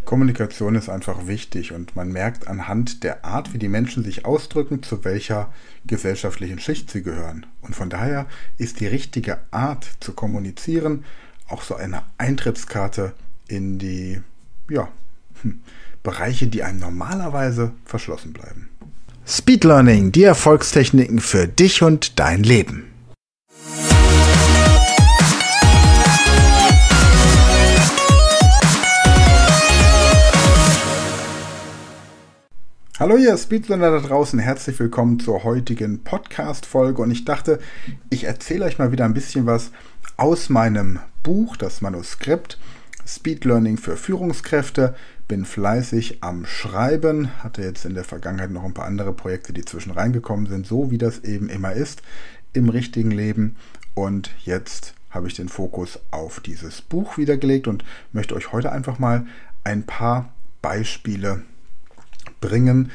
Kommunikation ist einfach wichtig und man merkt anhand der Art, wie die Menschen sich ausdrücken, zu welcher gesellschaftlichen Schicht sie gehören. Und von daher ist die richtige Art zu kommunizieren auch so eine Eintrittskarte in die Bereiche, die einem normalerweise verschlossen bleiben. Speed Learning, die Erfolgstechniken für dich und dein Leben. Hallo ihr Speedlearner da draußen, herzlich willkommen zur heutigen Podcast-Folge und ich dachte, ich erzähle euch mal wieder ein bisschen was aus meinem Buch, das Manuskript Speed Learning für Führungskräfte. Bin fleißig am Schreiben, hatte jetzt in der Vergangenheit noch ein paar andere Projekte, die zwischen reingekommen sind, so wie das eben immer ist im richtigen Leben, und jetzt habe ich den Fokus auf dieses Buch wieder gelegt und möchte euch heute einfach mal ein paar Beispiele bringen,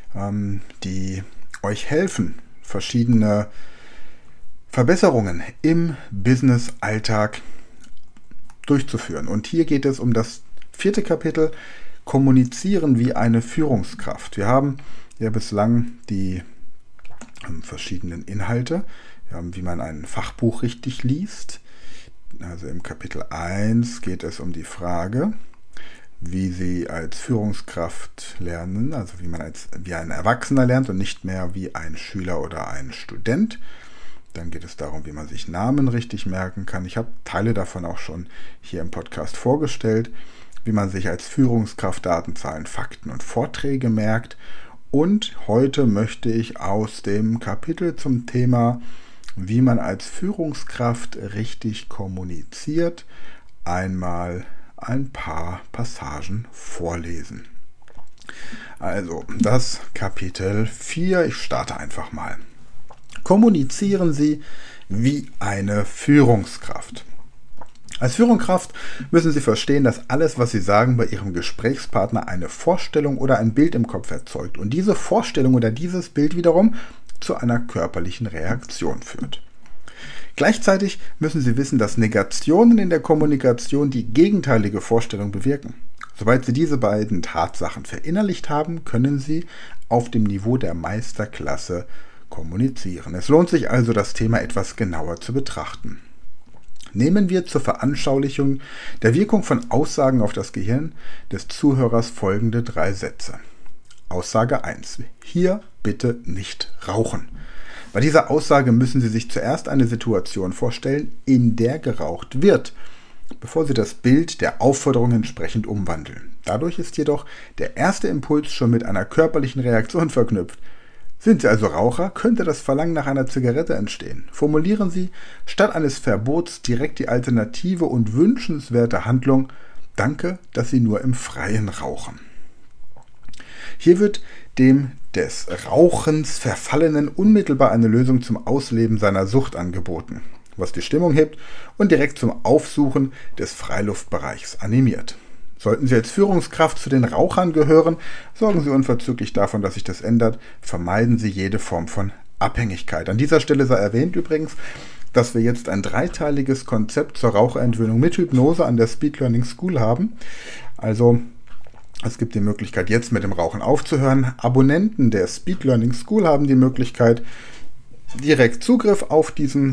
die euch helfen, verschiedene Verbesserungen im Business-Alltag durchzuführen. Und hier geht es um das 4. Kapitel, Kommunizieren wie eine Führungskraft. Wir haben ja bislang die verschiedenen Inhalte, wie man ein Fachbuch richtig liest. Also im Kapitel 1 geht es um die Frage, wie Sie als Führungskraft lernen, also wie ein Erwachsener lernt und nicht mehr wie ein Schüler oder ein Student. Dann geht es darum, wie man sich Namen richtig merken kann. Ich habe Teile davon auch schon hier im Podcast vorgestellt, wie man sich als Führungskraft Datenzahlen, Fakten und Vorträge merkt. Und heute möchte ich aus dem Kapitel zum Thema, wie man als Führungskraft richtig kommuniziert, einmal ein paar Passagen vorlesen. Also das Kapitel 4, ich starte einfach mal. Kommunizieren Sie wie eine Führungskraft. Als Führungskraft müssen Sie verstehen, dass alles, was Sie sagen, bei Ihrem Gesprächspartner eine Vorstellung oder ein Bild im Kopf erzeugt und diese Vorstellung oder dieses Bild wiederum zu einer körperlichen Reaktion führt. Gleichzeitig müssen Sie wissen, dass Negationen in der Kommunikation die gegenteilige Vorstellung bewirken. Sobald Sie diese beiden Tatsachen verinnerlicht haben, können Sie auf dem Niveau der Meisterklasse kommunizieren. Es lohnt sich also, das Thema etwas genauer zu betrachten. Nehmen wir zur Veranschaulichung der Wirkung von Aussagen auf das Gehirn des Zuhörers folgende 3 Sätze. Aussage 1. Hier bitte nicht rauchen. Bei dieser Aussage müssen Sie sich zuerst eine Situation vorstellen, in der geraucht wird, bevor Sie das Bild der Aufforderung entsprechend umwandeln. Dadurch ist jedoch der erste Impuls schon mit einer körperlichen Reaktion verknüpft. Sind Sie also Raucher, könnte das Verlangen nach einer Zigarette entstehen. Formulieren Sie statt eines Verbots direkt die alternative und wünschenswerte Handlung: Danke, dass Sie nur im Freien rauchen. Hier wird dem des Rauchens Verfallenen unmittelbar eine Lösung zum Ausleben seiner Sucht angeboten, was die Stimmung hebt und direkt zum Aufsuchen des Freiluftbereichs animiert. Sollten Sie als Führungskraft zu den Rauchern gehören, sorgen Sie unverzüglich dafür, dass sich das ändert. Vermeiden Sie jede Form von Abhängigkeit. An dieser Stelle sei erwähnt übrigens, dass wir jetzt ein 3-teiliges Konzept zur Raucherentwöhnung mit Hypnose an der Speed Learning School haben. Also es gibt die Möglichkeit, jetzt mit dem Rauchen aufzuhören. Abonnenten der Speed Learning School haben die Möglichkeit, direkt Zugriff auf diesen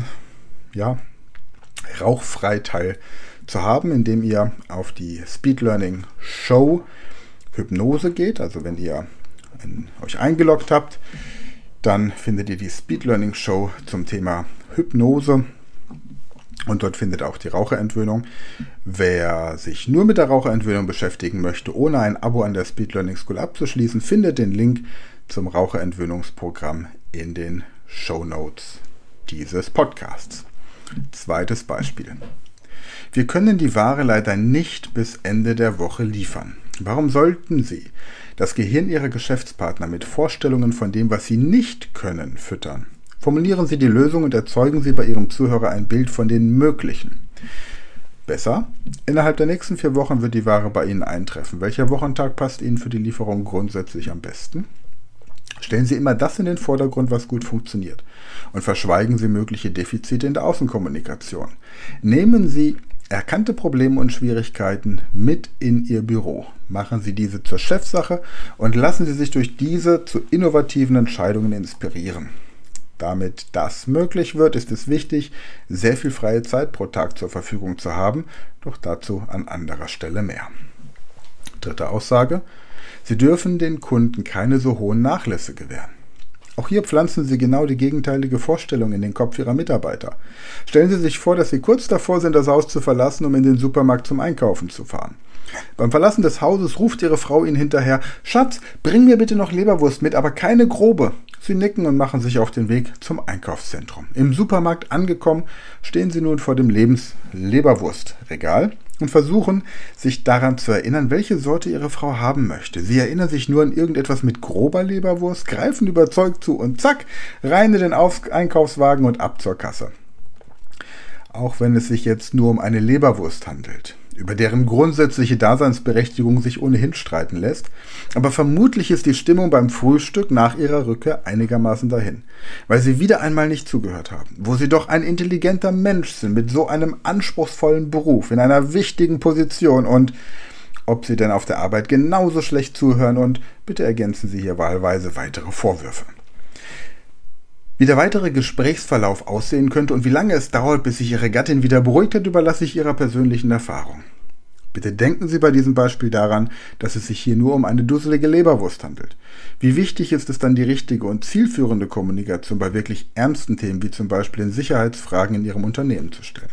Rauchfreiteil zu haben, indem ihr auf die Speed Learning Show Hypnose geht. Also wenn ihr euch eingeloggt habt, dann findet ihr die Speed Learning Show zum Thema Hypnose. Und dort findet auch die Raucherentwöhnung. Wer sich nur mit der Raucherentwöhnung beschäftigen möchte, ohne ein Abo an der Speed Learning School abzuschließen, findet den Link zum Raucherentwöhnungsprogramm in den Shownotes dieses Podcasts. Zweites Beispiel. Wir können die Ware leider nicht bis Ende der Woche liefern. Warum sollten Sie das Gehirn Ihrer Geschäftspartner mit Vorstellungen von dem, was Sie nicht können, füttern? Formulieren Sie die Lösung und erzeugen Sie bei Ihrem Zuhörer ein Bild von den Möglichen. Besser, innerhalb der nächsten 4 Wochen wird die Ware bei Ihnen eintreffen. Welcher Wochentag passt Ihnen für die Lieferung grundsätzlich am besten? Stellen Sie immer das in den Vordergrund, was gut funktioniert, und verschweigen Sie mögliche Defizite in der Außenkommunikation. Nehmen Sie erkannte Probleme und Schwierigkeiten mit in Ihr Büro. Machen Sie diese zur Chefsache und lassen Sie sich durch diese zu innovativen Entscheidungen inspirieren. Damit das möglich wird, ist es wichtig, sehr viel freie Zeit pro Tag zur Verfügung zu haben, doch dazu an anderer Stelle mehr. Dritte Aussage: Sie dürfen den Kunden keine so hohen Nachlässe gewähren. Auch hier pflanzen Sie genau die gegenteilige Vorstellung in den Kopf Ihrer Mitarbeiter. Stellen Sie sich vor, dass Sie kurz davor sind, das Haus zu verlassen, um in den Supermarkt zum Einkaufen zu fahren. Beim Verlassen des Hauses ruft Ihre Frau Ihnen hinterher: Schatz, bring mir bitte noch Leberwurst mit, aber keine grobe. Sie nicken und machen sich auf den Weg zum Einkaufszentrum. Im Supermarkt angekommen, stehen Sie nun vor dem Leberwurstregal und versuchen, sich daran zu erinnern, welche Sorte Ihre Frau haben möchte. Sie erinnern sich nur an irgendetwas mit grober Leberwurst, greifen überzeugt zu und zack, rein in den Einkaufswagen und ab zur Kasse. Auch wenn es sich jetzt nur um eine Leberwurst handelt, über deren grundsätzliche Daseinsberechtigung sich ohnehin streiten lässt, aber vermutlich ist die Stimmung beim Frühstück nach ihrer Rückkehr einigermaßen dahin, weil sie wieder einmal nicht zugehört haben, wo sie doch ein intelligenter Mensch sind mit so einem anspruchsvollen Beruf in einer wichtigen Position und ob sie denn auf der Arbeit genauso schlecht zuhören und bitte ergänzen Sie hier wahlweise weitere Vorwürfe. Wie der weitere Gesprächsverlauf aussehen könnte und wie lange es dauert, bis sich Ihre Gattin wieder beruhigt hat, überlasse ich Ihrer persönlichen Erfahrung. Bitte denken Sie bei diesem Beispiel daran, dass es sich hier nur um eine dusselige Leberwurst handelt. Wie wichtig ist es dann, die richtige und zielführende Kommunikation bei wirklich ernsten Themen, wie zum Beispiel in Sicherheitsfragen in Ihrem Unternehmen zu stellen?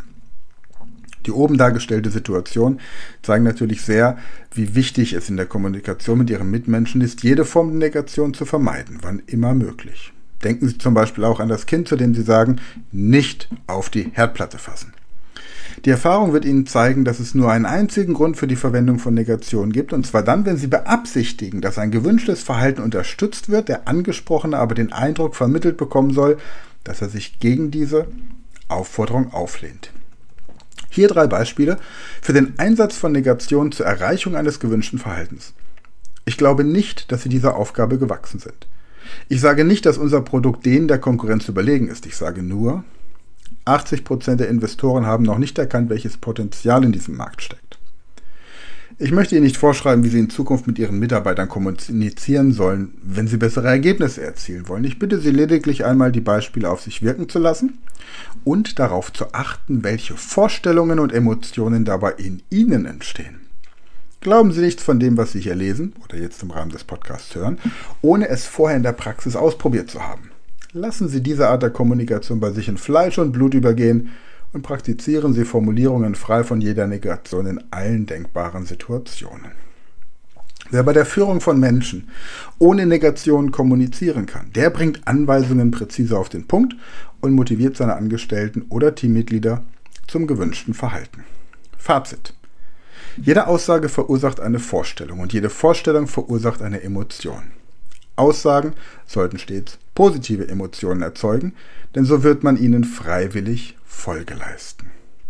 Die oben dargestellte Situation zeigen natürlich sehr, wie wichtig es in der Kommunikation mit Ihren Mitmenschen ist, jede Form der Negation zu vermeiden, wann immer möglich. Denken Sie zum Beispiel auch an das Kind, zu dem Sie sagen, nicht auf die Herdplatte fassen. Die Erfahrung wird Ihnen zeigen, dass es nur einen einzigen Grund für die Verwendung von Negationen gibt, und zwar dann, wenn Sie beabsichtigen, dass ein gewünschtes Verhalten unterstützt wird, der Angesprochene aber den Eindruck vermittelt bekommen soll, dass er sich gegen diese Aufforderung auflehnt. Hier 3 Beispiele für den Einsatz von Negationen zur Erreichung eines gewünschten Verhaltens. Ich glaube nicht, dass Sie dieser Aufgabe gewachsen sind. Ich sage nicht, dass unser Produkt denen der Konkurrenz überlegen ist. Ich sage nur, 80% der Investoren haben noch nicht erkannt, welches Potenzial in diesem Markt steckt. Ich möchte Ihnen nicht vorschreiben, wie Sie in Zukunft mit Ihren Mitarbeitern kommunizieren sollen, wenn Sie bessere Ergebnisse erzielen wollen. Ich bitte Sie lediglich einmal, die Beispiele auf sich wirken zu lassen und darauf zu achten, welche Vorstellungen und Emotionen dabei in Ihnen entstehen. Glauben Sie nichts von dem, was Sie hier lesen oder jetzt im Rahmen des Podcasts hören, ohne es vorher in der Praxis ausprobiert zu haben. Lassen Sie diese Art der Kommunikation bei sich in Fleisch und Blut übergehen und praktizieren Sie Formulierungen frei von jeder Negation in allen denkbaren Situationen. Wer bei der Führung von Menschen ohne Negation kommunizieren kann, der bringt Anweisungen präzise auf den Punkt und motiviert seine Angestellten oder Teammitglieder zum gewünschten Verhalten. Fazit: Jede Aussage verursacht eine Vorstellung und jede Vorstellung verursacht eine Emotion. Aussagen sollten stets positive Emotionen erzeugen, denn so wird man ihnen freiwillig Folge leisten.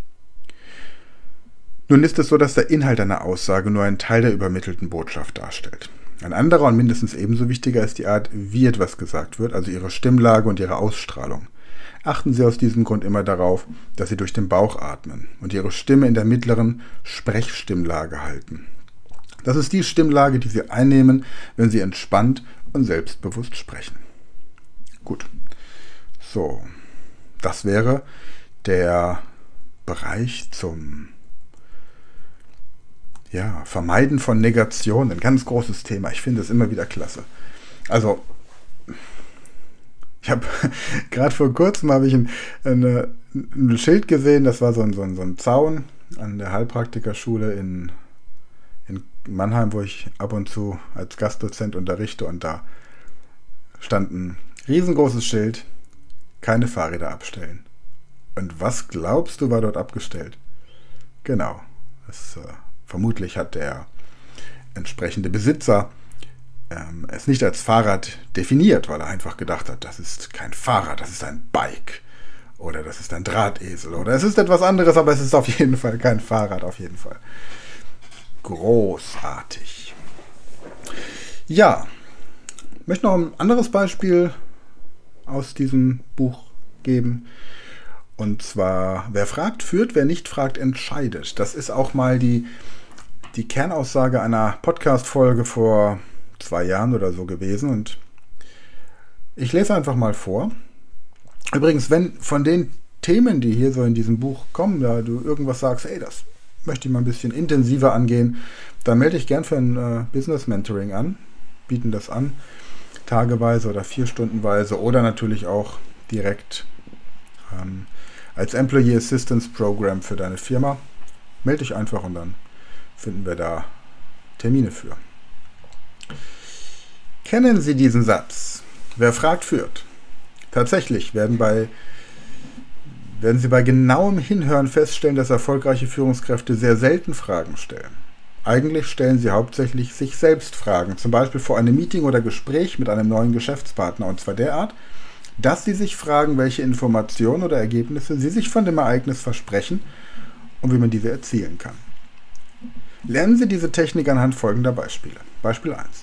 Nun ist es so, dass der Inhalt einer Aussage nur einen Teil der übermittelten Botschaft darstellt. Ein anderer und mindestens ebenso wichtiger ist die Art, wie etwas gesagt wird, also Ihre Stimmlage und Ihre Ausstrahlung. Achten Sie aus diesem Grund immer darauf, dass Sie durch den Bauch atmen und Ihre Stimme in der mittleren Sprechstimmlage halten. Das ist die Stimmlage, die Sie einnehmen, wenn Sie entspannt und selbstbewusst sprechen. Gut, so, das wäre der Bereich zum Vermeiden von Negationen. Ein ganz großes Thema. Ich finde es immer wieder klasse. Also, ich habe gerade vor kurzem ein Schild gesehen, das war so ein Zaun an der Heilpraktikerschule in Mannheim, wo ich ab und zu als Gastdozent unterrichte, und da stand ein riesengroßes Schild: keine Fahrräder abstellen. Und was glaubst du, war dort abgestellt? Genau, vermutlich hat der entsprechende Besitzer es nicht als Fahrrad definiert, weil er einfach gedacht hat, das ist kein Fahrrad, das ist ein Bike oder das ist ein Drahtesel oder es ist etwas anderes, aber es ist auf jeden Fall kein Fahrrad, auf jeden Fall. Großartig. Ja, ich möchte noch ein anderes Beispiel aus diesem Buch geben. Und zwar, wer fragt, führt, wer nicht fragt, entscheidet. Das ist auch mal die Kernaussage einer Podcast-Folge vor 2 Jahren oder so gewesen. Und ich lese einfach mal vor. Übrigens, wenn von den Themen, die hier so in diesem Buch kommen, da du irgendwas sagst, ey, das möchte ich mal ein bisschen intensiver angehen, dann melde ich gern für ein Business Mentoring an, bieten das an, tageweise oder 4-stundenweise oder natürlich auch direkt als Employee Assistance Program für deine Firma. Melde dich einfach und dann finden wir da Termine für. Kennen Sie diesen Satz? Wer fragt, führt. Tatsächlich werden Sie bei genauem Hinhören feststellen, dass erfolgreiche Führungskräfte sehr selten Fragen stellen. Eigentlich stellen sie hauptsächlich sich selbst Fragen, zum Beispiel vor einem Meeting oder Gespräch mit einem neuen Geschäftspartner, und zwar derart, dass sie sich fragen, welche Informationen oder Ergebnisse sie sich von dem Ereignis versprechen und wie man diese erzielen kann. Lernen Sie diese Technik anhand folgender Beispiele. Beispiel 1.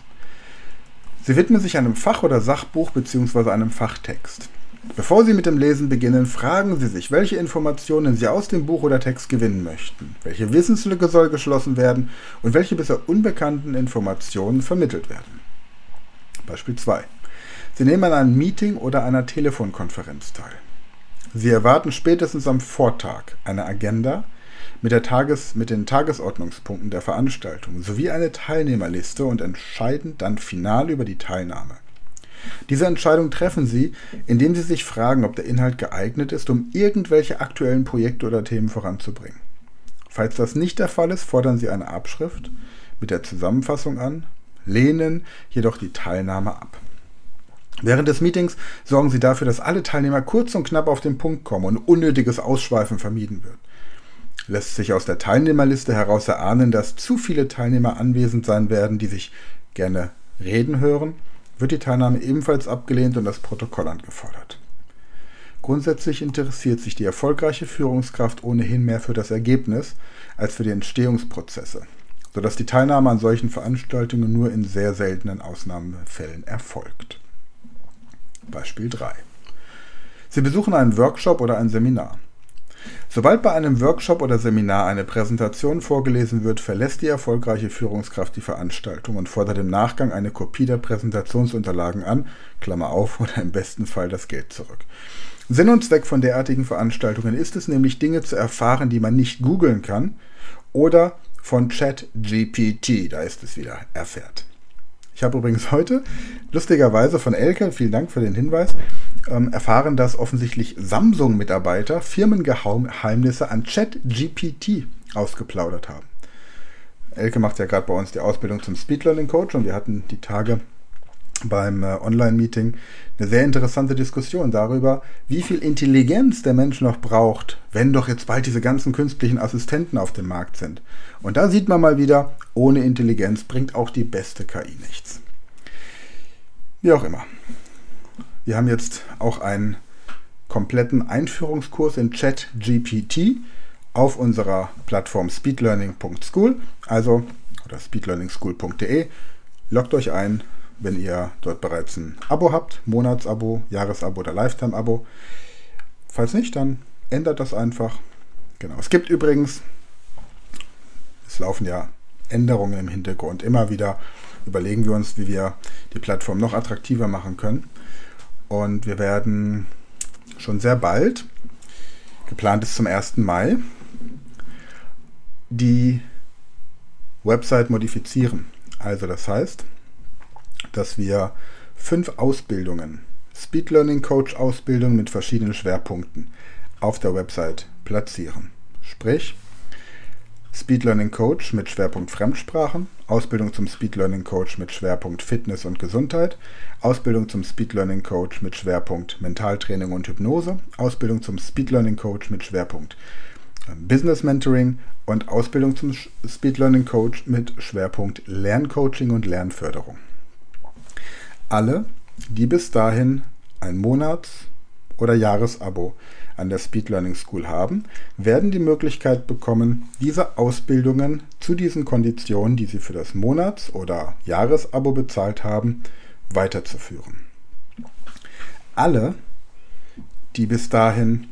Sie widmen sich einem Fach- oder Sachbuch bzw. einem Fachtext. Bevor Sie mit dem Lesen beginnen, fragen Sie sich, welche Informationen Sie aus dem Buch oder Text gewinnen möchten, welche Wissenslücke soll geschlossen werden und welche bisher unbekannten Informationen vermittelt werden. Beispiel 2. Sie nehmen an einem Meeting oder einer Telefonkonferenz teil. Sie erwarten spätestens am Vortag eine Agenda mit den Tagesordnungspunkten der Veranstaltung sowie eine Teilnehmerliste und entscheiden dann final über die Teilnahme. Diese Entscheidung treffen Sie, indem Sie sich fragen, ob der Inhalt geeignet ist, um irgendwelche aktuellen Projekte oder Themen voranzubringen. Falls das nicht der Fall ist, fordern Sie eine Abschrift mit der Zusammenfassung an, lehnen jedoch die Teilnahme ab. Während des Meetings sorgen Sie dafür, dass alle Teilnehmer kurz und knapp auf den Punkt kommen und unnötiges Ausschweifen vermieden wird. Lässt sich aus der Teilnehmerliste heraus erahnen, dass zu viele Teilnehmer anwesend sein werden, die sich gerne reden hören, wird die Teilnahme ebenfalls abgelehnt und das Protokoll angefordert. Grundsätzlich interessiert sich die erfolgreiche Führungskraft ohnehin mehr für das Ergebnis als für die Entstehungsprozesse, sodass die Teilnahme an solchen Veranstaltungen nur in sehr seltenen Ausnahmefällen erfolgt. Beispiel 3. Sie besuchen einen Workshop oder ein Seminar. Sobald bei einem Workshop oder Seminar eine Präsentation vorgelesen wird, verlässt die erfolgreiche Führungskraft die Veranstaltung und fordert im Nachgang eine Kopie der Präsentationsunterlagen an, Klammer auf, oder im besten Fall das Geld zurück. Sinn und Zweck von derartigen Veranstaltungen ist es nämlich, Dinge zu erfahren, die man nicht googeln kann oder von ChatGPT, da ist es wieder, erfährt. Ich habe übrigens heute, lustigerweise von Elke, vielen Dank für den Hinweis, erfahren, dass offensichtlich Samsung-Mitarbeiter Firmengeheimnisse an ChatGPT ausgeplaudert haben. Elke macht ja gerade bei uns die Ausbildung zum Speed Learning Coach und wir hatten die Tage beim Online-Meeting eine sehr interessante Diskussion darüber, wie viel Intelligenz der Mensch noch braucht, wenn doch jetzt bald diese ganzen künstlichen Assistenten auf dem Markt sind. Und da sieht man mal wieder, ohne Intelligenz bringt auch die beste KI nichts. Wie auch immer. Wir haben jetzt auch einen kompletten Einführungskurs in ChatGPT auf unserer Plattform speedlearning.school, also oder speedlearningschool.de. Loggt euch ein, wenn ihr dort bereits ein Abo habt, Monatsabo, Jahresabo oder Lifetime-Abo. Falls nicht, dann ändert das einfach. Genau. Es gibt übrigens, es laufen ja Änderungen im Hintergrund. Immer wieder überlegen wir uns, wie wir die Plattform noch attraktiver machen können. Und wir werden schon sehr bald, geplant ist zum 1. Mai, die Website modifizieren. Also das heißt, dass wir 5 Ausbildungen, Speed Learning Coach Ausbildungen mit verschiedenen Schwerpunkten auf der Website platzieren. Sprich, Speed Learning Coach mit Schwerpunkt Fremdsprachen, Ausbildung zum Speed Learning Coach mit Schwerpunkt Fitness und Gesundheit, Ausbildung zum Speed Learning Coach mit Schwerpunkt Mentaltraining und Hypnose, Ausbildung zum Speed Learning Coach mit Schwerpunkt Business Mentoring und Ausbildung zum Speed Learning Coach mit Schwerpunkt Lerncoaching und Lernförderung. Alle, die bis dahin ein Monats- oder Jahresabo an der Speed Learning School haben, werden die Möglichkeit bekommen, diese Ausbildungen zu diesen Konditionen, die sie für das Monats- oder Jahresabo bezahlt haben, weiterzuführen. Alle, die bis dahin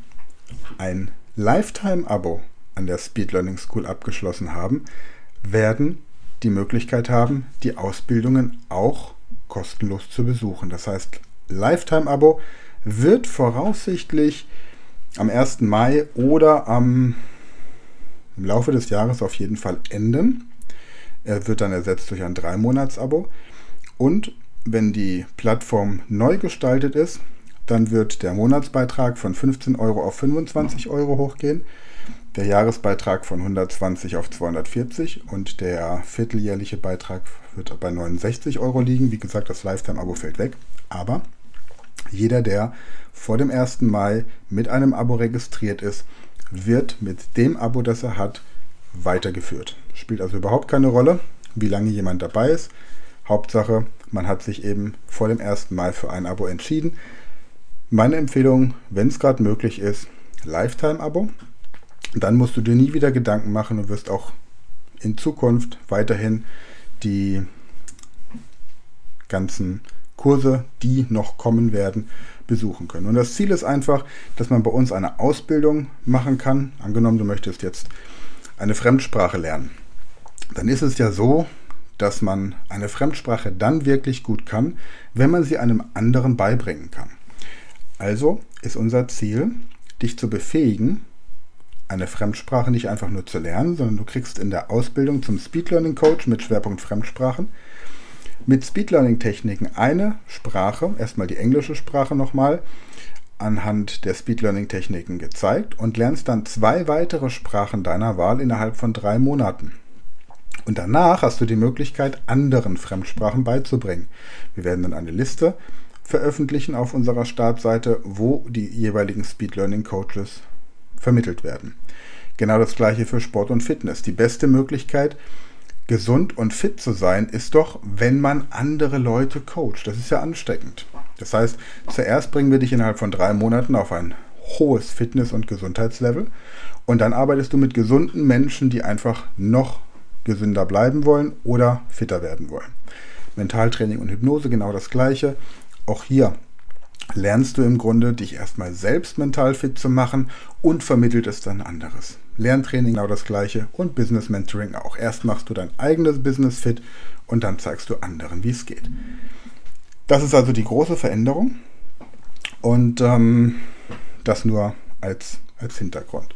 ein Lifetime-Abo an der Speed Learning School abgeschlossen haben, werden die Möglichkeit haben, die Ausbildungen auch kostenlos zu besuchen. Das heißt, Lifetime-Abo wird voraussichtlich am 1. Mai oder im Laufe des Jahres auf jeden Fall enden. Er wird dann ersetzt durch ein 3-Monats-Abo. Und wenn die Plattform neu gestaltet ist, dann wird der Monatsbeitrag von 15 Euro auf 25 Euro hochgehen, der Jahresbeitrag von 120 auf 240 und der vierteljährliche Beitrag wird bei 69 Euro liegen. Wie gesagt, das Lifetime-Abo fällt weg, aber jeder, der vor dem 1. Mai mit einem Abo registriert ist, wird mit dem Abo, das er hat, weitergeführt. Spielt also überhaupt keine Rolle, wie lange jemand dabei ist. Hauptsache, man hat sich eben vor dem 1. Mai für ein Abo entschieden. Meine Empfehlung, wenn es gerade möglich ist, Lifetime-Abo. Dann musst du dir nie wieder Gedanken machen und wirst auch in Zukunft weiterhin die ganzen Kurse, die noch kommen werden, besuchen können. Und das Ziel ist einfach, dass man bei uns eine Ausbildung machen kann. Angenommen, du möchtest jetzt eine Fremdsprache lernen. Dann ist es ja so, dass man eine Fremdsprache dann wirklich gut kann, wenn man sie einem anderen beibringen kann. Also ist unser Ziel, dich zu befähigen, eine Fremdsprache nicht einfach nur zu lernen, sondern du kriegst in der Ausbildung zum Speed Learning Coach mit Schwerpunkt Fremdsprachen mit Speed Learning Techniken eine Sprache, erstmal die englische Sprache nochmal, anhand der Speed Learning Techniken gezeigt und lernst dann 2 weitere Sprachen deiner Wahl innerhalb von 3 Monaten. Und danach hast du die Möglichkeit, anderen Fremdsprachen beizubringen. Wir werden dann eine Liste veröffentlichen auf unserer Startseite, wo die jeweiligen Speed Learning Coaches vermittelt werden. Genau das gleiche für Sport und Fitness. Die beste Möglichkeit, gesund und fit zu sein, ist doch, wenn man andere Leute coacht. Das ist ja ansteckend. Das heißt, zuerst bringen wir dich innerhalb von 3 Monaten auf ein hohes Fitness- und Gesundheitslevel und dann arbeitest du mit gesunden Menschen, die einfach noch gesünder bleiben wollen oder fitter werden wollen. Mentaltraining und Hypnose, genau das gleiche. Auch hier lernst du im Grunde, dich erstmal selbst mental fit zu machen und vermittelt es dann anderes. Lerntraining genau das gleiche und Business Mentoring auch. Erst machst du dein eigenes Business fit und dann zeigst du anderen, wie es geht. Das ist also die große Veränderung und das nur als Hintergrund.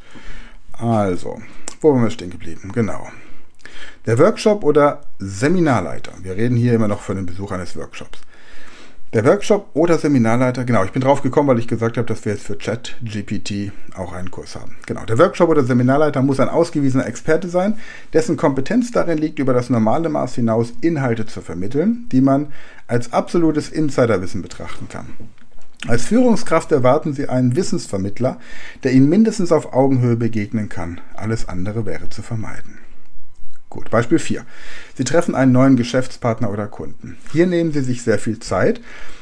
Also, wo waren wir stehen geblieben? Genau. Der Workshop oder Seminarleiter. Wir reden hier immer noch von dem Besuch eines Workshops. Der Workshop oder Seminarleiter, genau, ich bin drauf gekommen, weil ich gesagt habe, dass wir jetzt für ChatGPT auch einen Kurs haben. Genau, der Workshop oder Seminarleiter muss ein ausgewiesener Experte sein, dessen Kompetenz darin liegt, über das normale Maß hinaus Inhalte zu vermitteln, die man als absolutes Insiderwissen betrachten kann. Als Führungskraft erwarten Sie einen Wissensvermittler, der Ihnen mindestens auf Augenhöhe begegnen kann. Alles andere wäre zu vermeiden. Gut, Beispiel 4. Sie treffen einen neuen Geschäftspartner oder Kunden. Hier nehmen Sie sich sehr viel Zeit,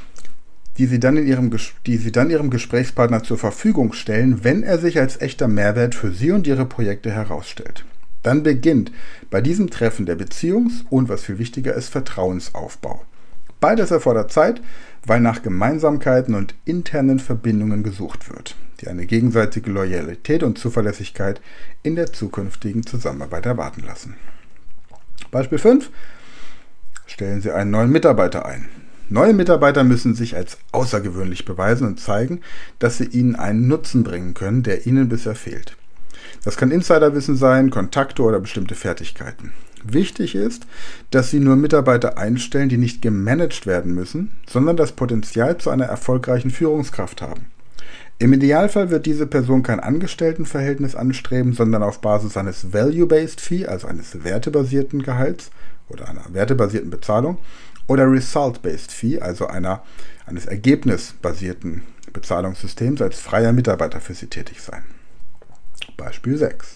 die Sie dann Ihrem Gesprächspartner zur Verfügung stellen, wenn er sich als echter Mehrwert für Sie und Ihre Projekte herausstellt. Dann beginnt bei diesem Treffen der Beziehungs- und, was viel wichtiger ist, Vertrauensaufbau. Beides erfordert Zeit, weil nach Gemeinsamkeiten und internen Verbindungen gesucht wird, die eine gegenseitige Loyalität und Zuverlässigkeit in der zukünftigen Zusammenarbeit erwarten lassen. Beispiel 5. Stellen Sie einen neuen Mitarbeiter ein. Neue Mitarbeiter müssen sich als außergewöhnlich beweisen und zeigen, dass sie Ihnen einen Nutzen bringen können, der Ihnen bisher fehlt. Das kann Insiderwissen sein, Kontakte oder bestimmte Fertigkeiten. Wichtig ist, dass Sie nur Mitarbeiter einstellen, die nicht gemanagt werden müssen, sondern das Potenzial zu einer erfolgreichen Führungskraft haben. Im Idealfall wird diese Person kein Angestelltenverhältnis anstreben, sondern auf Basis eines Value-Based Fee, also eines wertebasierten Gehalts oder einer wertebasierten Bezahlung, oder Result-Based Fee, also eines ergebnisbasierten Bezahlungssystems als freier Mitarbeiter für Sie tätig sein. Beispiel 6.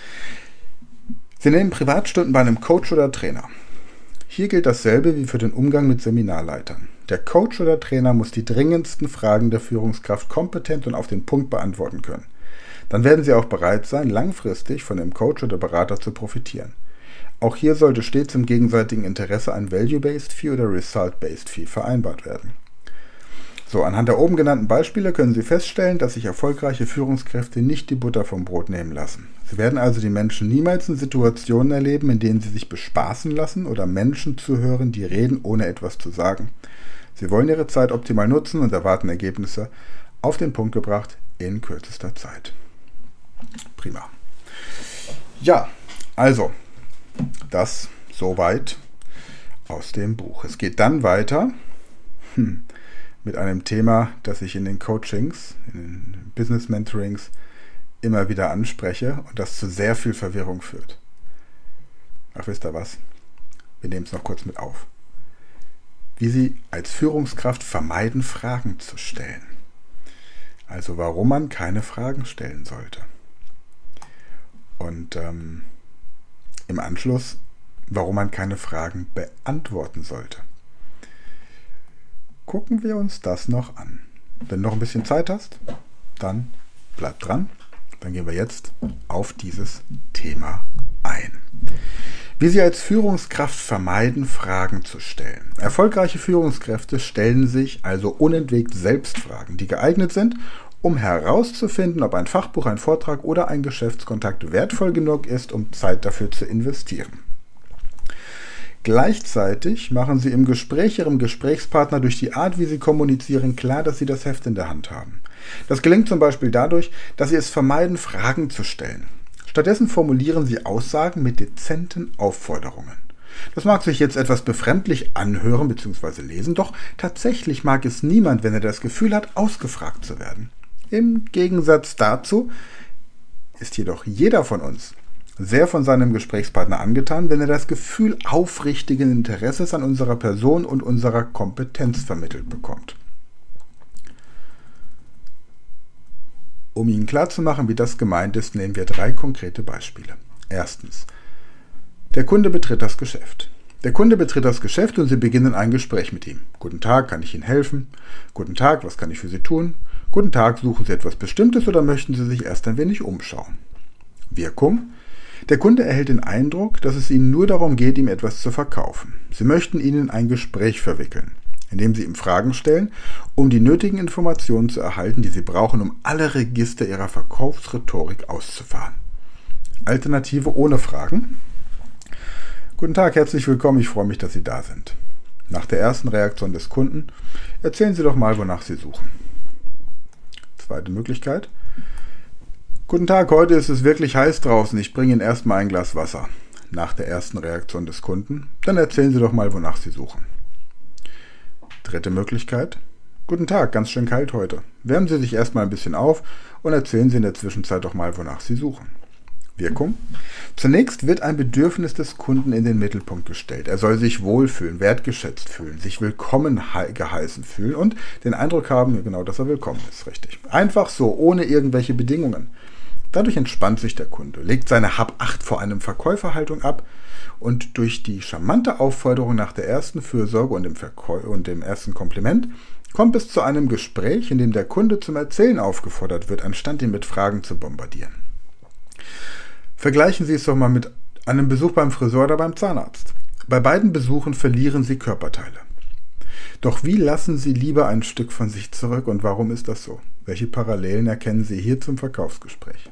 Sie nehmen Privatstunden bei einem Coach oder Trainer. Hier gilt dasselbe wie für den Umgang mit Seminarleitern. Der Coach oder Trainer muss die dringendsten Fragen der Führungskraft kompetent und auf den Punkt beantworten können. Dann werden Sie auch bereit sein, langfristig von dem Coach oder Berater zu profitieren. Auch hier sollte stets im gegenseitigen Interesse ein Value-Based Fee oder Result-Based Fee vereinbart werden. So, anhand der oben genannten Beispiele können Sie feststellen, dass sich erfolgreiche Führungskräfte nicht die Butter vom Brot nehmen lassen. Sie werden also die Menschen niemals in Situationen erleben, in denen sie sich bespaßen lassen oder Menschen zuhören, die reden, ohne etwas zu sagen. Sie wollen ihre Zeit optimal nutzen und erwarten Ergebnisse auf den Punkt gebracht in kürzester Zeit. Prima. Ja, also, das soweit aus dem Buch. Es geht dann weiter mit einem Thema, das ich in den Coachings, in den Business Mentorings immer wieder anspreche und das zu sehr viel Verwirrung führt. Ach, wisst ihr was? Wir nehmen es noch kurz mit auf. Wie Sie als Führungskraft vermeiden, Fragen zu stellen. Also warum man keine Fragen stellen sollte. Und im Anschluss, warum man keine Fragen beantworten sollte. Gucken wir uns das noch an. Wenn du noch ein bisschen Zeit hast, dann bleib dran. Dann gehen wir jetzt auf dieses Thema ein. Wie Sie als Führungskraft vermeiden, Fragen zu stellen. Erfolgreiche Führungskräfte stellen sich also unentwegt selbst Fragen, die geeignet sind, um herauszufinden, ob ein Fachbuch, ein Vortrag oder ein Geschäftskontakt wertvoll genug ist, um Zeit dafür zu investieren. Gleichzeitig machen Sie im Gespräch Ihrem Gesprächspartner durch die Art, wie Sie kommunizieren, klar, dass Sie das Heft in der Hand haben. Das gelingt zum Beispiel dadurch, dass Sie es vermeiden, Fragen zu stellen. Stattdessen formulieren Sie Aussagen mit dezenten Aufforderungen. Das mag sich jetzt etwas befremdlich anhören bzw. lesen, doch tatsächlich mag es niemand, wenn er das Gefühl hat, ausgefragt zu werden. Im Gegensatz dazu ist jedoch jeder von uns sehr von seinem Gesprächspartner angetan, wenn er das Gefühl aufrichtigen Interesses an unserer Person und unserer Kompetenz vermittelt bekommt. Um Ihnen klarzumachen, wie das gemeint ist, nehmen wir 3 konkrete Beispiele. Erstens. Der Kunde betritt das Geschäft. Der Kunde betritt das Geschäft und Sie beginnen ein Gespräch mit ihm. Guten Tag, kann ich Ihnen helfen? Guten Tag, was kann ich für Sie tun? Guten Tag, suchen Sie etwas Bestimmtes oder möchten Sie sich erst ein wenig umschauen? Wirkung? Der Kunde erhält den Eindruck, dass es Ihnen nur darum geht, ihm etwas zu verkaufen. Sie möchten ihn in ein Gespräch verwickeln, indem Sie ihm Fragen stellen, um die nötigen Informationen zu erhalten, die Sie brauchen, um alle Register Ihrer Verkaufsrhetorik auszufahren. Alternative ohne Fragen? Guten Tag, herzlich willkommen, ich freue mich, dass Sie da sind. Nach der ersten Reaktion des Kunden erzählen Sie doch mal, wonach Sie suchen. Zweite Möglichkeit. Guten Tag, heute ist es wirklich heiß draußen, ich bringe Ihnen erstmal ein Glas Wasser. Nach der ersten Reaktion des Kunden, dann erzählen Sie doch mal, wonach Sie suchen. Dritte Möglichkeit. Guten Tag, ganz schön kalt heute. Wärmen Sie sich erstmal ein bisschen auf und erzählen Sie in der Zwischenzeit doch mal, wonach Sie suchen. Wirkung? Zunächst wird ein Bedürfnis des Kunden in den Mittelpunkt gestellt. Er soll sich wohlfühlen, wertgeschätzt fühlen, sich willkommen geheißen fühlen und den Eindruck haben, genau, dass er willkommen ist, richtig. Einfach so, ohne irgendwelche Bedingungen. Dadurch entspannt sich der Kunde, legt seine Hab-Acht vor einem Verkäuferhaltung ab und durch die charmante Aufforderung nach der ersten Fürsorge und dem ersten Kompliment kommt es zu einem Gespräch, in dem der Kunde zum Erzählen aufgefordert wird, anstatt ihn mit Fragen zu bombardieren. Vergleichen Sie es doch mal mit einem Besuch beim Friseur oder beim Zahnarzt. Bei beiden Besuchen verlieren Sie Körperteile. Doch wie lassen Sie lieber ein Stück von sich zurück und warum ist das so? Welche Parallelen erkennen Sie hier zum Verkaufsgespräch?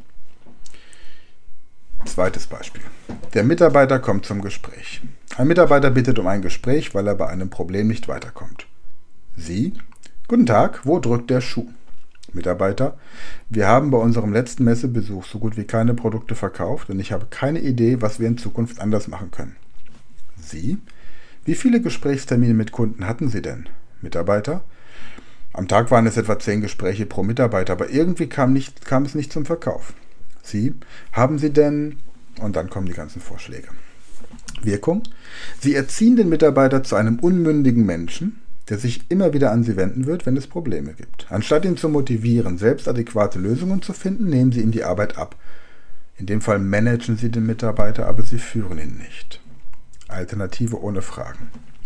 Zweites Beispiel. Der Mitarbeiter kommt zum Gespräch. Ein Mitarbeiter bittet um ein Gespräch, weil er bei einem Problem nicht weiterkommt. Sie? Guten Tag, wo drückt der Schuh? Mitarbeiter, wir haben bei unserem letzten Messebesuch so gut wie keine Produkte verkauft und ich habe keine Idee, was wir in Zukunft anders machen können. Sie? Wie viele Gesprächstermine mit Kunden hatten Sie denn? Mitarbeiter? Am Tag waren es etwa 10 Gespräche pro Mitarbeiter, aber irgendwie kam es nicht zum Verkauf. Sie? Haben Sie denn... Und dann kommen die ganzen Vorschläge. Wirkung? Sie erziehen den Mitarbeiter zu einem unmündigen Menschen, der sich immer wieder an Sie wenden wird, wenn es Probleme gibt. Anstatt ihn zu motivieren, selbst adäquate Lösungen zu finden, nehmen Sie ihm die Arbeit ab. In dem Fall managen Sie den Mitarbeiter, aber Sie führen ihn nicht. Alternative ohne Fragen.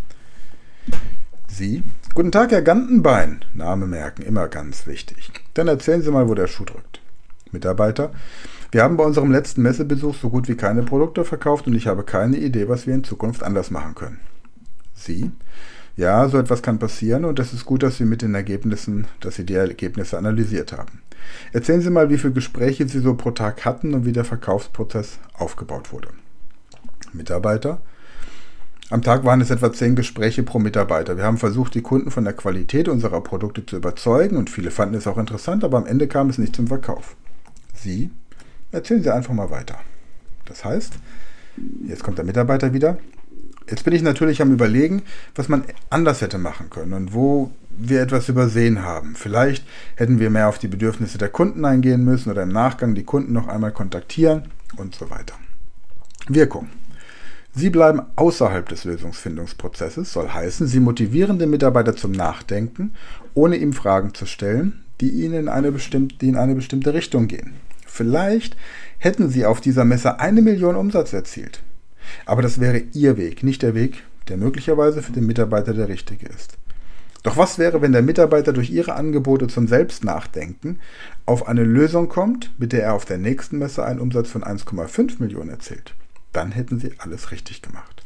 Sie? Guten Tag, Herr Gantenbein. Name merken, immer ganz wichtig. Dann erzählen Sie mal, wo der Schuh drückt. Mitarbeiter, wir haben bei unserem letzten Messebesuch so gut wie keine Produkte verkauft und ich habe keine Idee, was wir in Zukunft anders machen können. Sie? Ja, so etwas kann passieren und es ist gut, dass Sie die Ergebnisse analysiert haben. Erzählen Sie mal, wie viele Gespräche Sie so pro Tag hatten und wie der Verkaufsprozess aufgebaut wurde. Mitarbeiter. Am Tag waren es etwa 10 Gespräche pro Mitarbeiter. Wir haben versucht, die Kunden von der Qualität unserer Produkte zu überzeugen und viele fanden es auch interessant, aber am Ende kam es nicht zum Verkauf. Sie? Erzählen Sie einfach mal weiter. Das heißt, jetzt kommt der Mitarbeiter wieder. Jetzt bin ich natürlich am Überlegen, was man anders hätte machen können und wo wir etwas übersehen haben. Vielleicht hätten wir mehr auf die Bedürfnisse der Kunden eingehen müssen oder im Nachgang die Kunden noch einmal kontaktieren und so weiter. Wirkung. Sie bleiben außerhalb des Lösungsfindungsprozesses, soll heißen, Sie motivieren den Mitarbeiter zum Nachdenken, ohne ihm Fragen zu stellen, die in eine bestimmte Richtung gehen. Vielleicht hätten Sie auf dieser Messe 1 Million Umsatz erzielt. Aber das wäre Ihr Weg, nicht der Weg, der möglicherweise für den Mitarbeiter der richtige ist. Doch was wäre, wenn der Mitarbeiter durch Ihre Angebote zum Selbstnachdenken auf eine Lösung kommt, mit der er auf der nächsten Messe einen Umsatz von 1,5 Millionen erzielt? Dann hätten Sie alles richtig gemacht.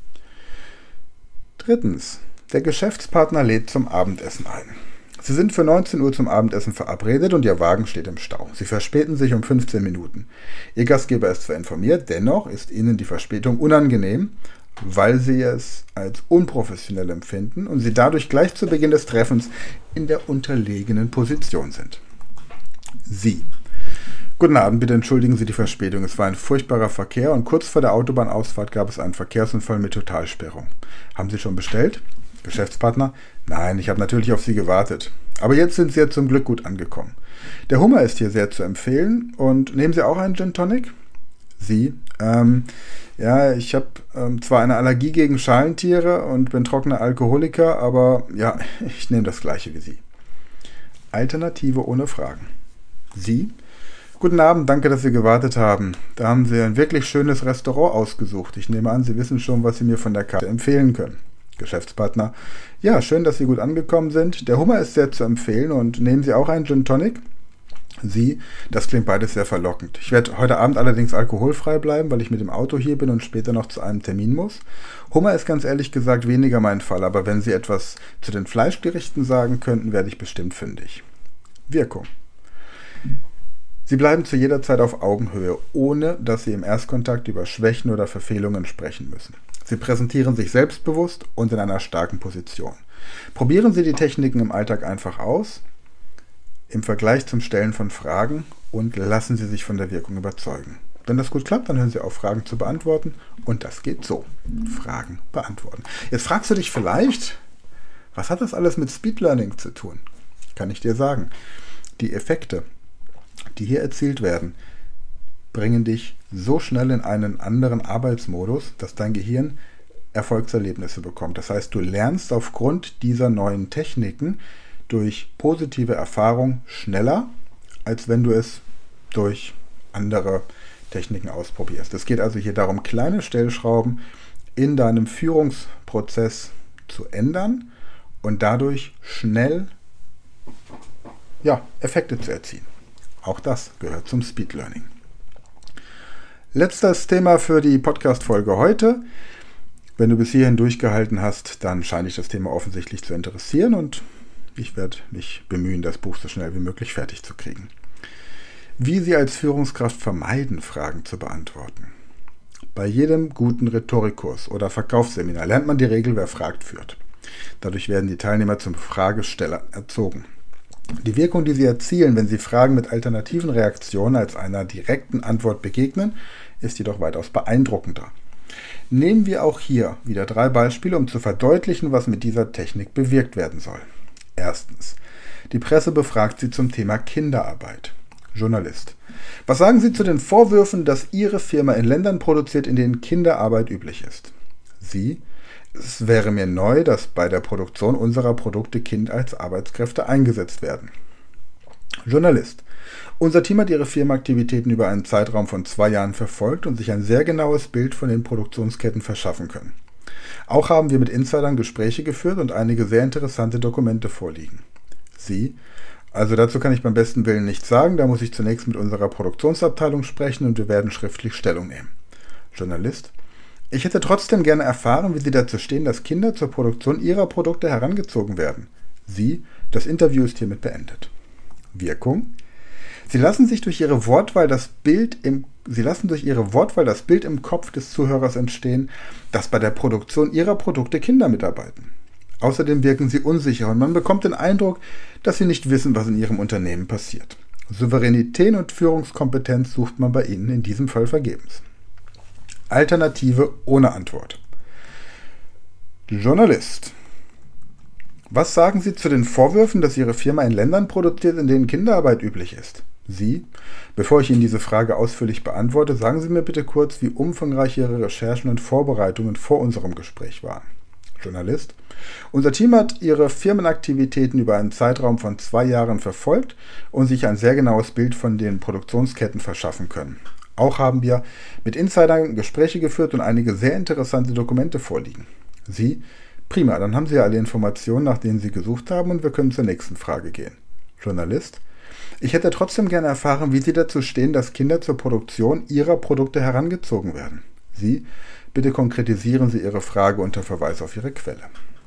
Drittens. Der Geschäftspartner lädt zum Abendessen ein. Sie sind für 19 Uhr zum Abendessen verabredet und Ihr Wagen steht im Stau. Sie verspäten sich um 15 Minuten. Ihr Gastgeber ist zwar informiert, dennoch ist Ihnen die Verspätung unangenehm, weil Sie es als unprofessionell empfinden und Sie dadurch gleich zu Beginn des Treffens in der unterlegenen Position sind. Sie. Guten Abend, bitte entschuldigen Sie die Verspätung. Es war ein furchtbarer Verkehr und kurz vor der Autobahnausfahrt gab es einen Verkehrsunfall mit Totalsperrung. Haben Sie schon bestellt? Geschäftspartner? Nein, ich habe natürlich auf Sie gewartet. Aber jetzt sind Sie ja zum Glück gut angekommen. Der Hummer ist hier sehr zu empfehlen. Und nehmen Sie auch einen Gin Tonic? Sie? Ja, ich habe zwar eine Allergie gegen Schalentiere und bin trockener Alkoholiker, aber ja, ich nehme das Gleiche wie Sie. Alternative ohne Fragen. Sie? Guten Abend, danke, dass Sie gewartet haben. Da haben Sie ein wirklich schönes Restaurant ausgesucht. Ich nehme an, Sie wissen schon, was Sie mir von der Karte empfehlen können. Geschäftspartner. Ja, schön, dass Sie gut angekommen sind. Der Hummer ist sehr zu empfehlen und nehmen Sie auch einen Gin Tonic? Sie, das klingt beides sehr verlockend. Ich werde heute Abend allerdings alkoholfrei bleiben, weil ich mit dem Auto hier bin und später noch zu einem Termin muss. Hummer ist ganz ehrlich gesagt weniger mein Fall, aber wenn Sie etwas zu den Fleischgerichten sagen könnten, werde ich bestimmt fündig. Wirkung. Sie bleiben zu jeder Zeit auf Augenhöhe, ohne dass Sie im Erstkontakt über Schwächen oder Verfehlungen sprechen müssen. Sie präsentieren sich selbstbewusst und in einer starken Position. Probieren Sie die Techniken im Alltag einfach aus, im Vergleich zum Stellen von Fragen und lassen Sie sich von der Wirkung überzeugen. Wenn das gut klappt, dann hören Sie auf, Fragen zu beantworten und das geht so. Fragen beantworten. Jetzt fragst du dich vielleicht, was hat das alles mit Speed Learning zu tun? Kann ich dir sagen. Die Effekte, die hier erzielt werden, bringen dich so schnell in einen anderen Arbeitsmodus, dass dein Gehirn Erfolgserlebnisse bekommt. Das heißt, du lernst aufgrund dieser neuen Techniken durch positive Erfahrung schneller, als wenn du es durch andere Techniken ausprobierst. Es geht also hier darum, kleine Stellschrauben in deinem Führungsprozess zu ändern und dadurch schnell Effekte zu erzielen. Auch das gehört zum Speed Learning. Letztes Thema für die Podcast-Folge heute. Wenn du bis hierhin durchgehalten hast, dann scheint dich das Thema offensichtlich zu interessieren und ich werde mich bemühen, das Buch so schnell wie möglich fertig zu kriegen. Wie Sie als Führungskraft vermeiden, Fragen zu beantworten. Bei jedem guten Rhetorikkurs oder Verkaufsseminar lernt man die Regel, wer fragt, führt. Dadurch werden die Teilnehmer zum Fragesteller erzogen. Die Wirkung, die Sie erzielen, wenn Sie Fragen mit alternativen Reaktionen als einer direkten Antwort begegnen, ist jedoch weitaus beeindruckender. Nehmen wir auch hier wieder 3 Beispiele, um zu verdeutlichen, was mit dieser Technik bewirkt werden soll. Erstens. Die Presse befragt Sie zum Thema Kinderarbeit. Journalist. Was sagen Sie zu den Vorwürfen, dass Ihre Firma in Ländern produziert, in denen Kinderarbeit üblich ist? Sie. Es wäre mir neu, dass bei der Produktion unserer Produkte Kinder als Arbeitskräfte eingesetzt werden. Journalist. Unser Team hat Ihre Firmenaktivitäten über einen Zeitraum von 2 Jahren verfolgt und sich ein sehr genaues Bild von den Produktionsketten verschaffen können. Auch haben wir mit Insidern Gespräche geführt und einige sehr interessante Dokumente vorliegen. Sie. Also dazu kann ich beim besten Willen nichts sagen, da muss ich zunächst mit unserer Produktionsabteilung sprechen und wir werden schriftlich Stellung nehmen. Journalist. Ich hätte trotzdem gerne erfahren, wie Sie dazu stehen, dass Kinder zur Produktion Ihrer Produkte herangezogen werden. Sie, das Interview ist hiermit beendet. Wirkung: Sie lassen durch Ihre Wortwahl das Bild im Kopf des Zuhörers entstehen, dass bei der Produktion Ihrer Produkte Kinder mitarbeiten. Außerdem wirken Sie unsicher und man bekommt den Eindruck, dass Sie nicht wissen, was in Ihrem Unternehmen passiert. Souveränität und Führungskompetenz sucht man bei Ihnen in diesem Fall vergebens. Alternative ohne Antwort. Journalist: Was sagen Sie zu den Vorwürfen, dass Ihre Firma in Ländern produziert, in denen Kinderarbeit üblich ist? Sie: Bevor ich Ihnen diese Frage ausführlich beantworte, sagen Sie mir bitte kurz, wie umfangreich Ihre Recherchen und Vorbereitungen vor unserem Gespräch waren. Journalist: Unser Team hat Ihre Firmenaktivitäten über einen Zeitraum von 2 Jahren verfolgt und sich ein sehr genaues Bild von den Produktionsketten verschaffen können. Auch haben wir mit Insidern Gespräche geführt und einige sehr interessante Dokumente vorliegen. Sie: Prima, dann haben Sie ja alle Informationen, nach denen Sie gesucht haben, und wir können zur nächsten Frage gehen. Journalist: Ich hätte trotzdem gerne erfahren, wie Sie dazu stehen, dass Kinder zur Produktion Ihrer Produkte herangezogen werden. Sie: Bitte konkretisieren Sie Ihre Frage unter Verweis auf Ihre Quelle.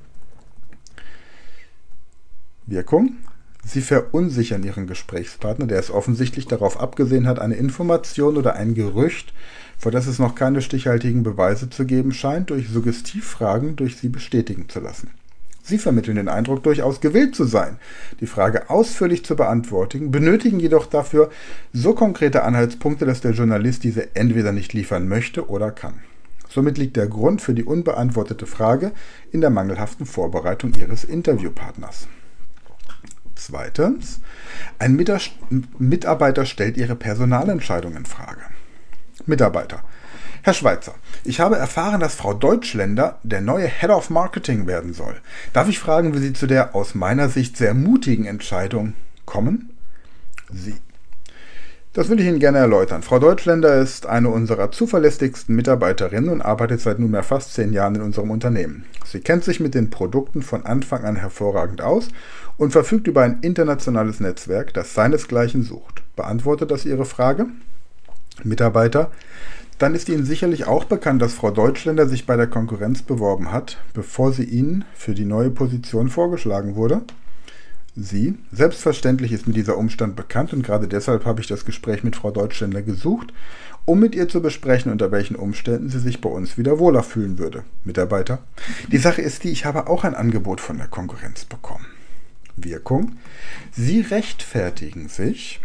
Wirkung: Sie verunsichern Ihren Gesprächspartner, der es offensichtlich darauf abgesehen hat, eine Information oder ein Gerücht, vor das es noch keine stichhaltigen Beweise zu geben scheint, durch Suggestivfragen durch Sie bestätigen zu lassen. Sie vermitteln den Eindruck, durchaus gewillt zu sein, die Frage ausführlich zu beantworten, benötigen jedoch dafür so konkrete Anhaltspunkte, dass der Journalist diese entweder nicht liefern möchte oder kann. Somit liegt der Grund für die unbeantwortete Frage in der mangelhaften Vorbereitung Ihres Interviewpartners. Zweitens: Ein Mitarbeiter stellt Ihre Personalentscheidung in Frage. Mitarbeiter: Herr Schweitzer, ich habe erfahren, dass Frau Deutschländer der neue Head of Marketing werden soll. Darf ich fragen, wie Sie zu der aus meiner Sicht sehr mutigen Entscheidung kommen? Sie: Das will ich Ihnen gerne erläutern. Frau Deutschländer ist eine unserer zuverlässigsten Mitarbeiterinnen und arbeitet seit nunmehr fast 10 Jahren in unserem Unternehmen. Sie kennt sich mit den Produkten von Anfang an hervorragend aus und verfügt über ein internationales Netzwerk, das seinesgleichen sucht. Beantwortet das Ihre Frage? Mitarbeiter: Dann ist Ihnen sicherlich auch bekannt, dass Frau Deutschländer sich bei der Konkurrenz beworben hat, bevor sie Ihnen für die neue Position vorgeschlagen wurde. Sie: Selbstverständlich ist mir dieser Umstand bekannt und gerade deshalb habe ich das Gespräch mit Frau Deutschländer gesucht, um mit ihr zu besprechen, unter welchen Umständen sie sich bei uns wieder wohler fühlen würde. Mitarbeiter: Die Sache ist die, ich habe auch ein Angebot von der Konkurrenz bekommen. Wirkung: Sie rechtfertigen sich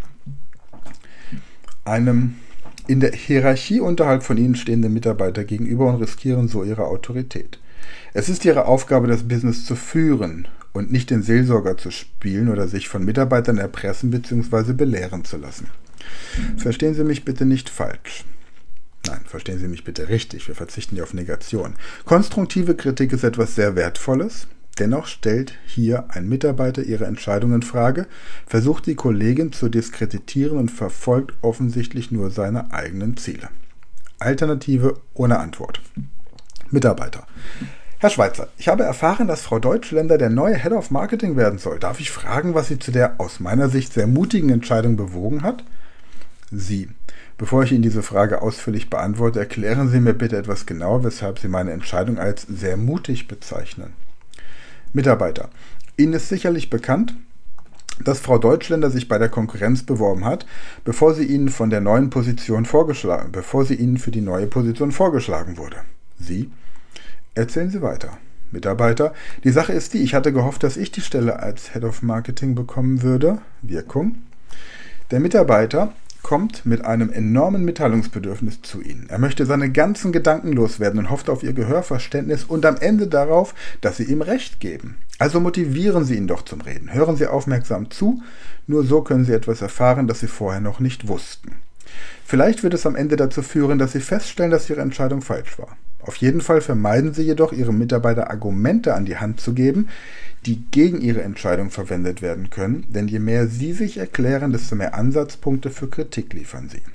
einem in der Hierarchie unterhalb von Ihnen stehenden Mitarbeiter gegenüber und riskieren so Ihre Autorität. Es ist Ihre Aufgabe, das Business zu führen und nicht den Seelsorger zu spielen oder sich von Mitarbeitern erpressen bzw. belehren zu lassen. Verstehen Sie mich bitte nicht falsch. Nein, verstehen Sie mich bitte richtig. Wir verzichten hier auf Negation. Konstruktive Kritik ist etwas sehr Wertvolles. Dennoch stellt hier ein Mitarbeiter Ihre Entscheidung in Frage, versucht die Kollegin zu diskreditieren und verfolgt offensichtlich nur seine eigenen Ziele. Alternative ohne Antwort. Mitarbeiter: Herr Schweitzer, ich habe erfahren, dass Frau Deutschländer der neue Head of Marketing werden soll. Darf ich fragen, was Sie zu der aus meiner Sicht sehr mutigen Entscheidung bewogen hat? Sie: Bevor ich Ihnen diese Frage ausführlich beantworte, erklären Sie mir bitte etwas genauer, weshalb Sie meine Entscheidung als sehr mutig bezeichnen. Mitarbeiter: Ihnen ist sicherlich bekannt, dass Frau Deutschländer sich bei der Konkurrenz beworben hat, bevor sie Ihnen für die neue Position vorgeschlagen wurde. Sie: Erzählen Sie weiter. Mitarbeiter: Die Sache ist die, ich hatte gehofft, dass ich die Stelle als Head of Marketing bekommen würde. Wirkung: Der Mitarbeiter kommt mit einem enormen Mitteilungsbedürfnis zu Ihnen. Er möchte seine ganzen Gedanken loswerden und hofft auf Ihr Gehör, Verständnis und am Ende darauf, dass Sie ihm Recht geben. Also motivieren Sie ihn doch zum Reden. Hören Sie aufmerksam zu, nur so können Sie etwas erfahren, das Sie vorher noch nicht wussten. Vielleicht wird es am Ende dazu führen, dass Sie feststellen, dass Ihre Entscheidung falsch war. Auf jeden Fall vermeiden Sie jedoch, Ihrem Mitarbeiter Argumente an die Hand zu geben, die gegen Ihre Entscheidung verwendet werden können, denn je mehr Sie sich erklären, desto mehr Ansatzpunkte für Kritik liefern Sie.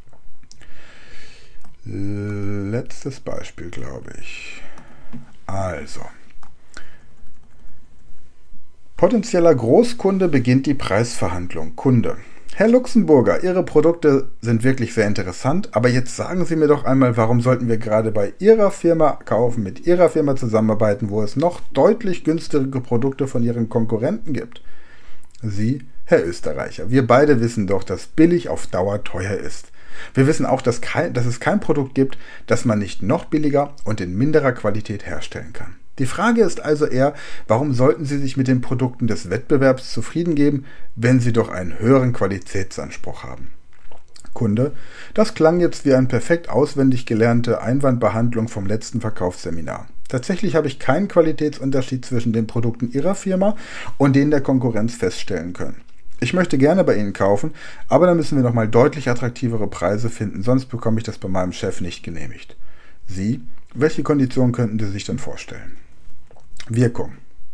Letztes Beispiel, glaube ich. Also: Potenzieller Großkunde beginnt die Preisverhandlung. Kunde: Herr Luxemburger, Ihre Produkte sind wirklich sehr interessant, aber jetzt sagen Sie mir doch einmal, warum sollten wir gerade bei Ihrer Firma kaufen, mit Ihrer Firma zusammenarbeiten, wo es noch deutlich günstigere Produkte von Ihren Konkurrenten gibt? Sie, Herr Österreicher, wir beide wissen doch, dass billig auf Dauer teuer ist. Wir wissen auch, dass es kein Produkt gibt, das man nicht noch billiger und in minderer Qualität herstellen kann. Die Frage ist also eher, warum sollten Sie sich mit den Produkten des Wettbewerbs zufrieden geben, wenn Sie doch einen höheren Qualitätsanspruch haben? Kunde, das klang jetzt wie eine perfekt auswendig gelernte Einwandbehandlung vom letzten Verkaufsseminar. Tatsächlich habe ich keinen Qualitätsunterschied zwischen den Produkten Ihrer Firma und denen der Konkurrenz feststellen können. Ich möchte gerne bei Ihnen kaufen, aber dann müssen wir nochmal deutlich attraktivere Preise finden, sonst bekomme ich das bei meinem Chef nicht genehmigt. Sie, welche Konditionen könnten Sie sich denn vorstellen? Wirkung.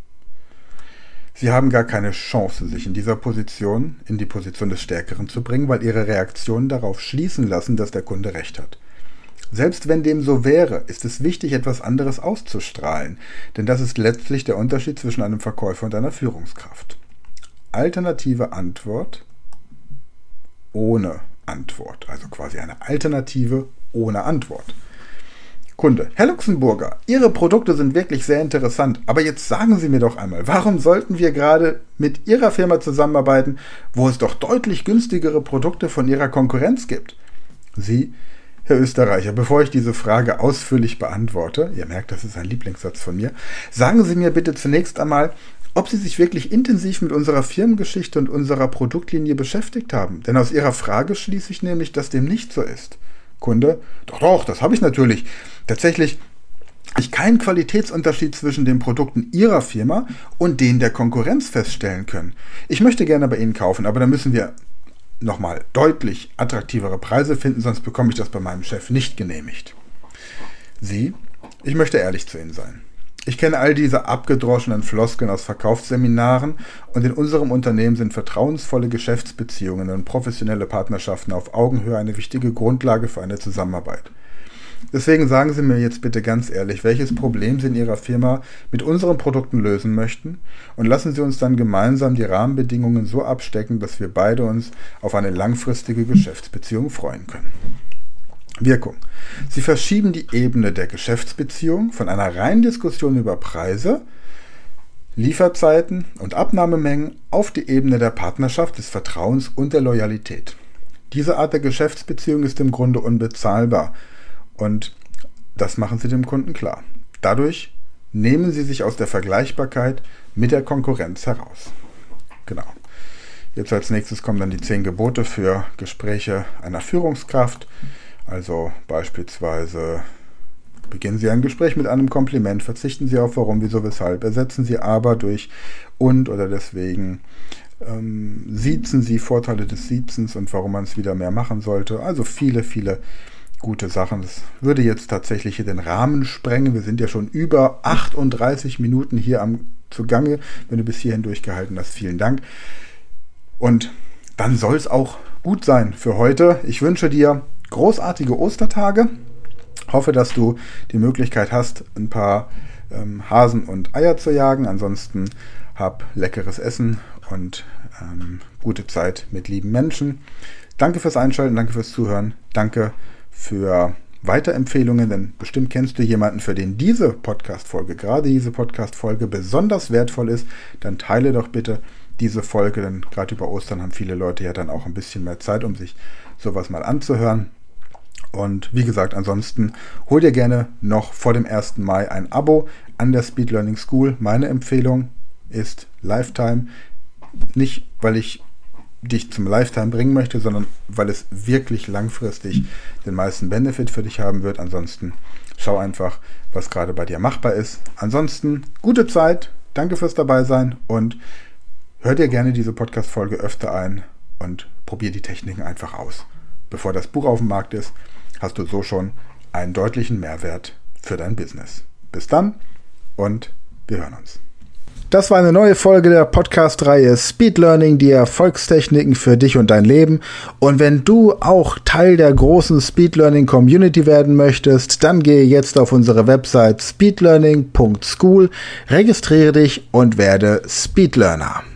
Sie haben gar keine Chance, sich in die Position des Stärkeren zu bringen, weil Ihre Reaktionen darauf schließen lassen, dass der Kunde recht hat. Selbst wenn dem so wäre, ist es wichtig, etwas anderes auszustrahlen, denn das ist letztlich der Unterschied zwischen einem Verkäufer und einer Führungskraft. Alternative Antwort ohne Antwort, also quasi eine Alternative ohne Antwort. Kunde, Herr Luxemburger, Ihre Produkte sind wirklich sehr interessant, aber jetzt sagen Sie mir doch einmal, warum sollten wir gerade mit Ihrer Firma zusammenarbeiten, wo es doch deutlich günstigere Produkte von Ihrer Konkurrenz gibt? Sie, Herr Österreicher, bevor ich diese Frage ausführlich beantworte, ihr merkt, das ist ein Lieblingssatz von mir, sagen Sie mir bitte zunächst einmal, ob Sie sich wirklich intensiv mit unserer Firmengeschichte und unserer Produktlinie beschäftigt haben. Denn aus Ihrer Frage schließe ich nämlich, dass dem nicht so ist. Kunde, doch, das habe ich natürlich. Tatsächlich ich keinen Qualitätsunterschied zwischen den Produkten Ihrer Firma und denen der Konkurrenz feststellen können. Ich möchte gerne bei Ihnen kaufen, aber dann müssen wir nochmal deutlich attraktivere Preise finden, sonst bekomme ich das bei meinem Chef nicht genehmigt. Sie, ich möchte ehrlich zu Ihnen sein. Ich kenne all diese abgedroschenen Floskeln aus Verkaufsseminaren und in unserem Unternehmen sind vertrauensvolle Geschäftsbeziehungen und professionelle Partnerschaften auf Augenhöhe eine wichtige Grundlage für eine Zusammenarbeit. Deswegen sagen Sie mir jetzt bitte ganz ehrlich, welches Problem Sie in Ihrer Firma mit unseren Produkten lösen möchten und lassen Sie uns dann gemeinsam die Rahmenbedingungen so abstecken, dass wir beide uns auf eine langfristige Geschäftsbeziehung freuen können. Wirkung. Sie verschieben die Ebene der Geschäftsbeziehung von einer reinen Diskussion über Preise, Lieferzeiten und Abnahmemengen auf die Ebene der Partnerschaft, des Vertrauens und der Loyalität. Diese Art der Geschäftsbeziehung ist im Grunde unbezahlbar und das machen Sie dem Kunden klar. Dadurch nehmen Sie sich aus der Vergleichbarkeit mit der Konkurrenz heraus. Genau. Jetzt als nächstes kommen dann die 10 Gebote für Gespräche einer Führungskraft. Also beispielsweise beginnen Sie ein Gespräch mit einem Kompliment, verzichten Sie auf warum, wieso, weshalb, ersetzen Sie aber durch und oder deswegen, siezen Sie Vorteile des Siezens und warum man es wieder mehr machen sollte. Also viele gute Sachen. Das würde jetzt tatsächlich hier den Rahmen sprengen. Wir sind ja schon über 38 Minuten hier zugange. Wenn du bis hierhin durchgehalten hast, vielen Dank. Und dann soll es auch gut sein für heute. Ich wünsche dir großartige Ostertage. Hoffe, dass du die Möglichkeit hast, ein paar Hasen und Eier zu jagen. Ansonsten hab leckeres Essen und gute Zeit mit lieben Menschen. Danke fürs Einschalten, danke fürs Zuhören, danke für Weiterempfehlungen, denn bestimmt kennst du jemanden, für den gerade diese Podcast-Folge besonders wertvoll ist. Dann teile doch bitte diese Folge, denn gerade über Ostern haben viele Leute ja dann auch ein bisschen mehr Zeit, um sich sowas mal anzuhören. Und wie gesagt, ansonsten hol dir gerne noch vor dem 1. Mai ein Abo an der Speed Learning School. Meine Empfehlung ist Lifetime. Nicht, weil ich dich zum Lifetime bringen möchte, sondern weil es wirklich langfristig den meisten Benefit für dich haben wird. Ansonsten schau einfach, was gerade bei dir machbar ist. Ansonsten gute Zeit, danke fürs Dabeisein und hör dir gerne diese Podcast-Folge öfter ein und probier die Techniken einfach aus. Bevor das Buch auf dem Markt ist, hast du so schon einen deutlichen Mehrwert für dein Business. Bis dann und wir hören uns. Das war eine neue Folge der Podcast-Reihe Speed Learning, die Erfolgstechniken für dich und dein Leben. Und wenn du auch Teil der großen Speed Learning Community werden möchtest, dann gehe jetzt auf unsere Website speedlearning.school, registriere dich und werde Speed Learner.